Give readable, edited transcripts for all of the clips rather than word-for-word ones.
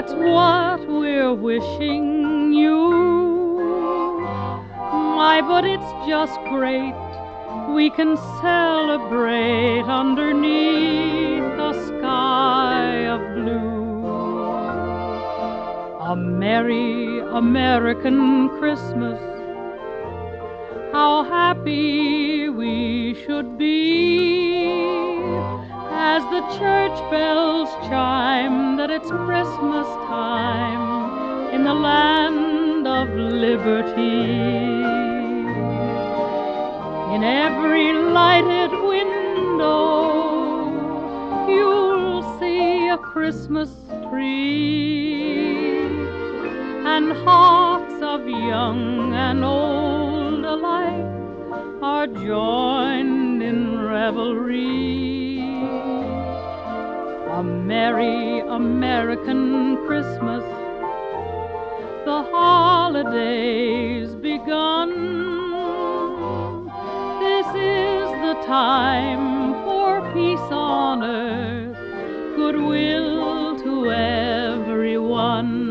That's what we're wishing you. Why, but it's just great. We can celebrate underneath a sky of blue. A merry American Christmas. How happy we should be as the church bells chime that it's Christmas time in the land of liberty. In every lighted window you'll see a Christmas tree, and hearts of young and old alike are joined in revelry. A merry American Christmas, the holidays begun. This is the time for peace on earth, goodwill to everyone.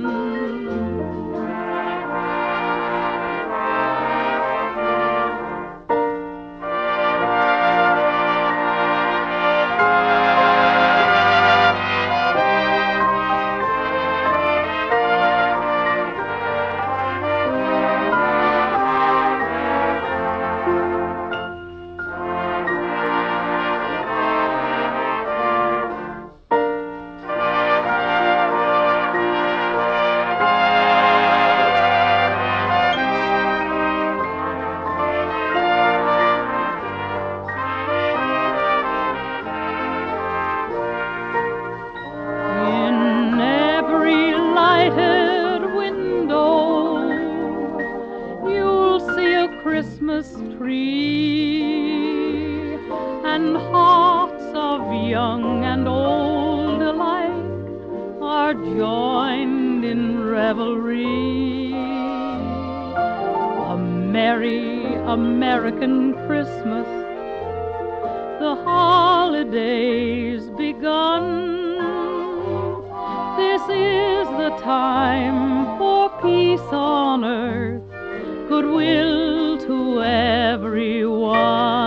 Christmas tree, and hearts of young and old alike are joined in revelry. A merry American Christmas, the holidays begun. This is the time for peace on earth, goodwill to everyone.